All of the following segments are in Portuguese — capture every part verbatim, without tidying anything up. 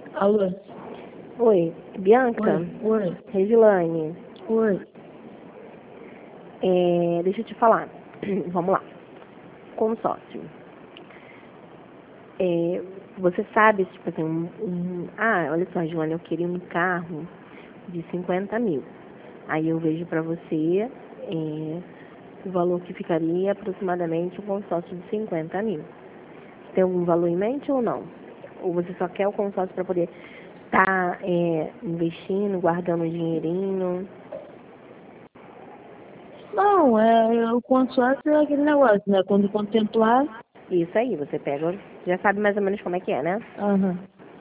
Alô? Oi, Bianca? Oi, oi, Resilane, oi. é, deixa eu te falar. Vamos lá. Consórcio. É, você sabe, tipo assim, um, um- ah, olha só, Joana, eu queria um carro de cinquenta mil. Aí eu vejo pra você é, o valor que ficaria aproximadamente um consórcio de cinquenta mil. Tem algum valor em mente ou não? Ou você só quer o consórcio para poder estar é, investindo, guardando um dinheirinho? Não, é, o consórcio é aquele negócio, né? Quando contemplar, Isso aí, você pega, já sabe mais ou menos como é que é, né? aham.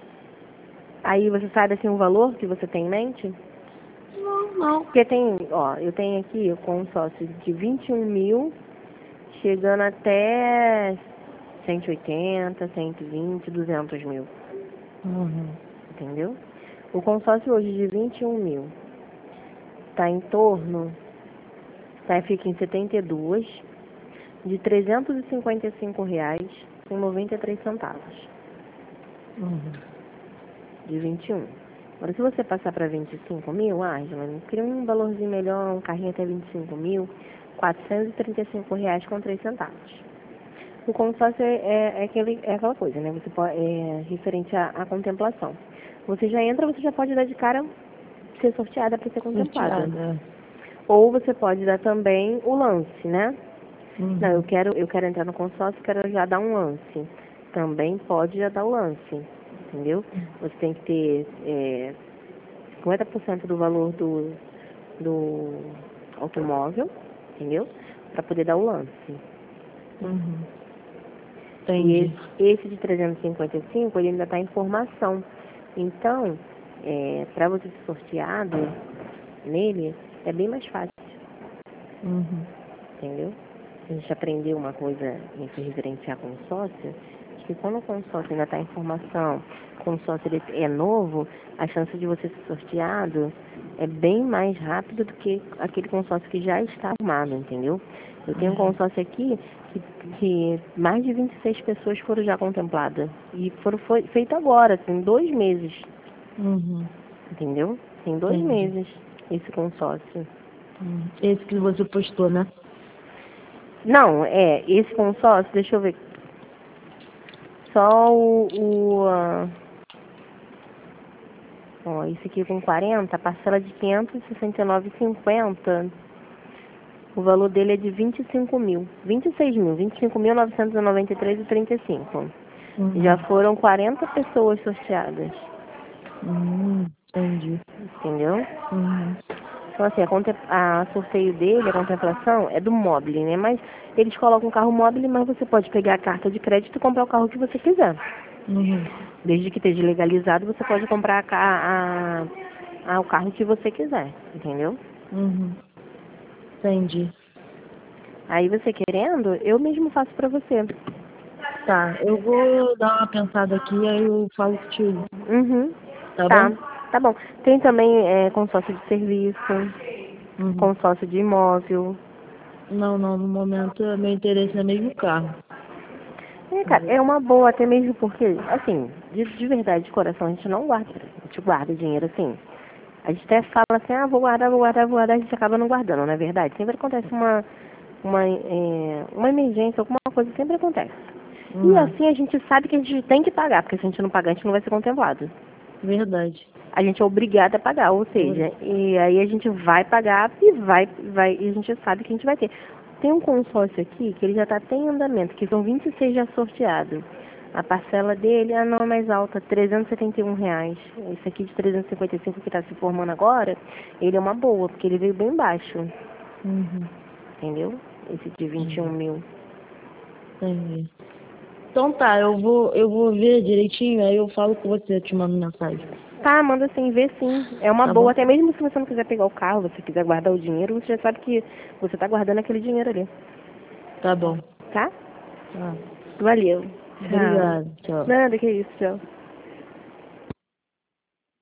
Aí você sabe assim o valor que você tem em mente? Não, não. Porque tem, ó, eu tenho aqui o consórcio de vinte e um mil, chegando até cento e oitenta, cento e vinte, duzentos mil, Uhum. entendeu? O consórcio hoje de vinte e um mil está em torno, tá, fica em setenta e dois, de trezentos e cinquenta e cinco reais e noventa e três centavos, Uhum. de vinte e um. Agora, se você passar para vinte e cinco mil, ah, Angela, queria um valorzinho melhor, um carrinho até vinte e cinco mil, quatrocentos e trinta e cinco reais com três centavos. O consórcio é, é, é aquele, é aquela coisa, né? Você pode, é referente à, à contemplação. Você já entra, você já pode dar de cara ser sorteada para ser contemplada. Sorteada. Ou você pode dar também o lance, né? Uhum. Não, eu quero, eu quero entrar no consórcio, quero já dar um lance. Também pode já dar o lance, entendeu? Você tem que ter é, cinquenta por cento do valor do, do automóvel, entendeu? Para poder dar o lance. Uhum. E Entendi. esse, esse de trezentos e cinquenta e cinco, ele ainda está em formação. Então, é, para você ser sorteado nele, é bem mais fácil, Uhum. entendeu? A gente aprendeu uma coisa em se referenciar consórcio, que quando o consórcio ainda está em formação, o consórcio ele é novo, a chance de você ser sorteado é bem mais rápido do que aquele consórcio que já está formado, entendeu? Eu tenho um consórcio aqui que, que mais de vinte e seis pessoas foram já contempladas. E foram foi, feito agora, tem dois meses, Uhum. entendeu? Tem dois Entendi. meses esse consórcio. Uhum. Esse que você postou, né? Não, é, esse consórcio, deixa eu ver. Só o. o ah, ó, esse aqui com quarenta, parcela de quinhentos e sessenta e nove e cinquenta. O valor dele é de vinte e cinco mil. vinte e seis mil. vinte e cinco mil novecentos e noventa e três e trinta e cinco. Uhum. Já foram quarenta pessoas sorteadas. Uhum. Entendi. Entendeu? Uhum. Então, assim, a, contem- a sorteio dele, a contemplação, é do Mobile, né? Mas eles colocam um carro Mobile, mas você pode pegar a carta de crédito e comprar o carro que você quiser. Uhum. Desde que esteja legalizado, você pode comprar a, ca- a, a, o carro que você quiser, entendeu? Uhum. Entendi. Aí você querendo, eu mesmo faço pra você. Tá, eu vou dar uma pensada aqui, aí eu falo contigo. Uhum. Tá bom? Tá, tá bom. Tem também é, consórcio de serviço, Uhum. consórcio de imóvel. Não, não, no momento meu interesse é mesmo o carro. É, cara, Entendeu? é uma boa até mesmo porque, assim, de, de verdade, de coração, a gente não guarda, a gente guarda dinheiro assim. A gente até fala assim, ah, vou guardar, vou guardar, vou guardar, a gente acaba não guardando, não é verdade? Sempre acontece uma, uma, é, uma emergência, alguma coisa sempre acontece. E Uhum. assim a gente sabe que a gente tem que pagar, porque se a gente não pagar, a gente não vai ser contemplado. Verdade. A gente é obrigado a pagar, ou seja, e aí a gente vai pagar e vai, vai, e a gente sabe que a gente vai ter. Tem um consórcio aqui que ele já está até em andamento, que são vinte e seis já sorteados. A parcela dele é a não mais alta, trezentos e setenta e um reais. Esse aqui de trezentos e cinquenta e cinco que está se formando agora, ele é uma boa, porque ele veio bem baixo, Uhum. entendeu? Esse de vinte e um Entendi. mil. Entendi. Então tá, eu vou, eu vou ver direitinho, aí eu falo com você, eu te mando mensagem. Tá, manda sim, vê sim. É uma Tá boa, bom? até mesmo se você não quiser pegar o carro, você quiser guardar o dinheiro, você já sabe que você está guardando aquele dinheiro ali, Tá bom. tá? Tá. Valeu. Tchau. Obrigado. Tchau. Nada, que isso, tchau.